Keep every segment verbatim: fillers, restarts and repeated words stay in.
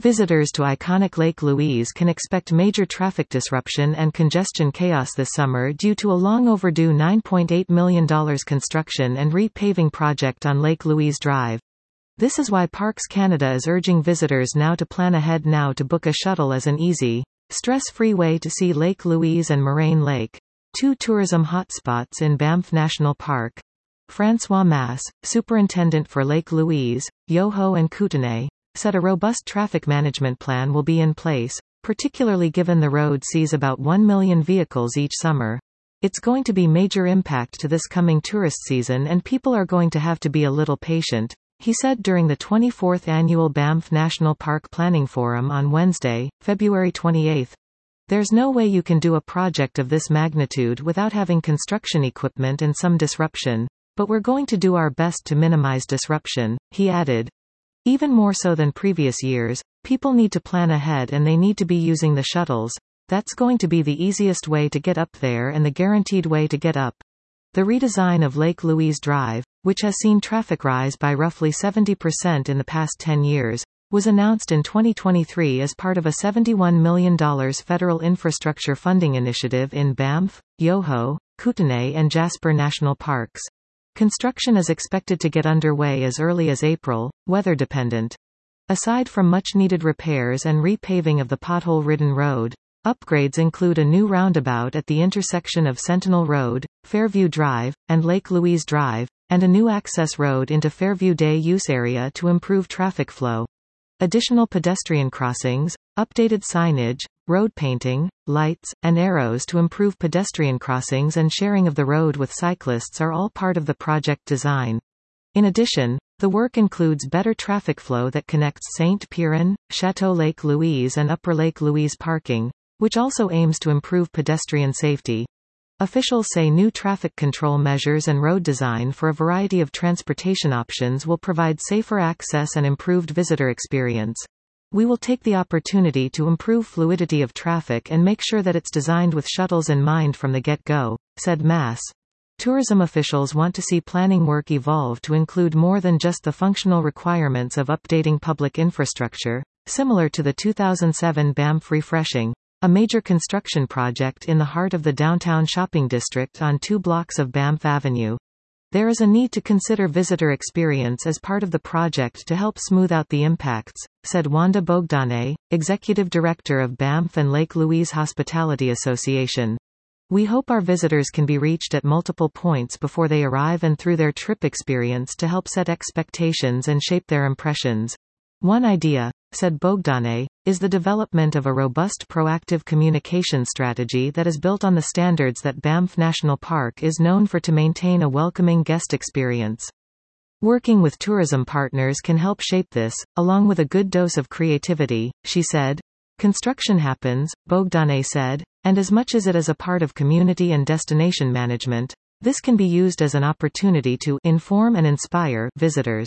Visitors to iconic Lake Louise can expect major traffic disruption and congestion chaos this summer due to a long overdue nine point eight million dollars construction and repaving project on Lake Louise Drive. This is why Parks Canada is urging visitors now to plan ahead now to book a shuttle as an easy, stress-free way to see Lake Louise and Moraine Lake, two tourism hotspots in Banff National Park. François Masse, superintendent for Lake Louise, Yoho and Kootenay, said a robust traffic management plan will be in place, particularly given the road sees about one million vehicles each summer. It's going to be major impact to this coming tourist season and people are going to have to be a little patient, he said during the twenty-fourth Annual Banff National Park Planning Forum on Wednesday, February twenty-eighth. There's no way you can do a project of this magnitude without having construction equipment and some disruption, but we're going to do our best to minimize disruption, he added. Even more so than previous years, people need to plan ahead and they need to be using the shuttles. That's going to be the easiest way to get up there and the guaranteed way to get up. The redesign of Lake Louise Drive, which has seen traffic rise by roughly seventy percent in the past ten years, was announced in twenty twenty-three as part of a seventy-one million dollars federal infrastructure funding initiative in Banff, Yoho, Kootenay and Jasper National Parks. Construction is expected to get underway as early as April, weather dependent. Aside from much-needed repairs and repaving of the pothole-ridden road, upgrades include a new roundabout at the intersection of Sentinel Road, Fairview Drive, and Lake Louise Drive, and a new access road into Fairview Day use area to improve traffic flow. Additional pedestrian crossings, updated signage, road painting, lights, and arrows to improve pedestrian crossings and sharing of the road with cyclists are all part of the project design. In addition, the work includes better traffic flow that connects Saint-Piron, Chateau Lake Louise and Upper Lake Louise parking, which also aims to improve pedestrian safety. Officials say new traffic control measures and road design for a variety of transportation options will provide safer access and improved visitor experience. We will take the opportunity to improve fluidity of traffic and make sure that it's designed with shuttles in mind from the get-go, said Masse. Tourism officials want to see planning work evolve to include more than just the functional requirements of updating public infrastructure, similar to the two thousand seven Banff Refreshing, a major construction project in the heart of the downtown shopping district on two blocks of Banff Avenue. There is a need to consider visitor experience as part of the project to help smooth out the impacts, said Wanda Bogdanay, Executive Director of Banff and Lake Louise Hospitality Association. We hope our visitors can be reached at multiple points before they arrive and through their trip experience to help set expectations and shape their impressions. One idea, said Bogdanay, is the development of a robust proactive communication strategy that is built on the standards that Banff National Park is known for to maintain a welcoming guest experience. Working with tourism partners can help shape this, along with a good dose of creativity, she said. Construction happens, Bogdanay said, and as much as it is a part of community and destination management, this can be used as an opportunity to inform and inspire visitors.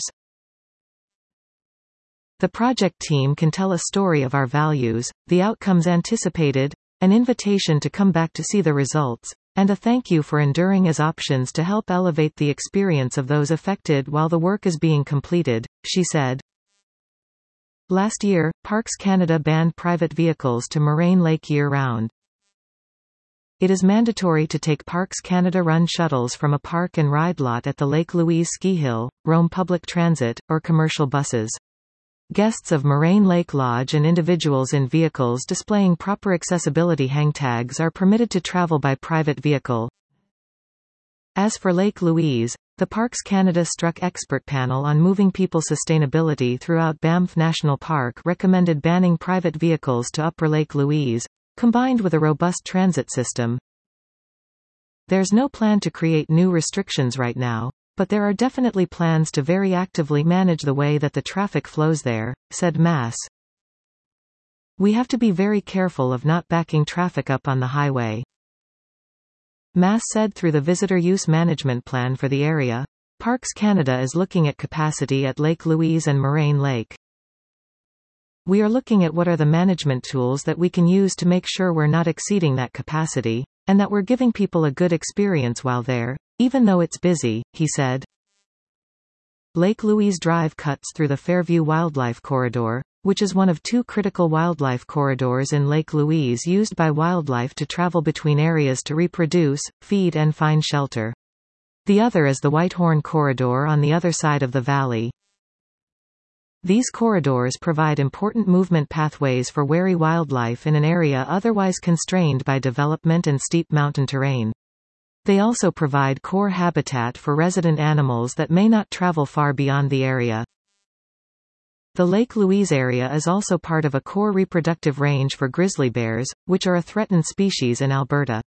The project team can tell a story of our values, the outcomes anticipated, an invitation to come back to see the results, and a thank you for enduring as options to help elevate the experience of those affected while the work is being completed, she said. Last year, Parks Canada banned private vehicles to Moraine Lake year-round. It is mandatory to take Parks Canada run shuttles from a park and ride lot at the Lake Louise ski hill, roam public transit, or commercial buses. Guests of Moraine Lake Lodge and individuals in vehicles displaying proper accessibility hang tags are permitted to travel by private vehicle. As for Lake Louise, the Parks Canada Struck expert panel on moving people sustainability throughout Banff National Park recommended banning private vehicles to Upper Lake Louise, combined with a robust transit system. There's no plan to create new restrictions right now, but there are definitely plans to very actively manage the way that the traffic flows there, said Masse. We have to be very careful of not backing traffic up on the highway. Masse said through the Visitor Use Management Plan for the area, Parks Canada is looking at capacity at Lake Louise and Moraine Lake. We are looking at what are the management tools that we can use to make sure we're not exceeding that capacity, and that we're giving people a good experience while there, even though it's busy, he said. Lake Louise Drive cuts through the Fairview Wildlife Corridor, which is one of two critical wildlife corridors in Lake Louise used by wildlife to travel between areas to reproduce, feed and find shelter. The other is the Whitehorn Corridor on the other side of the valley. These corridors provide important movement pathways for wary wildlife in an area otherwise constrained by development and steep mountain terrain. They also provide core habitat for resident animals that may not travel far beyond the area. The Lake Louise area is also part of a core reproductive range for grizzly bears, which are a threatened species in Alberta.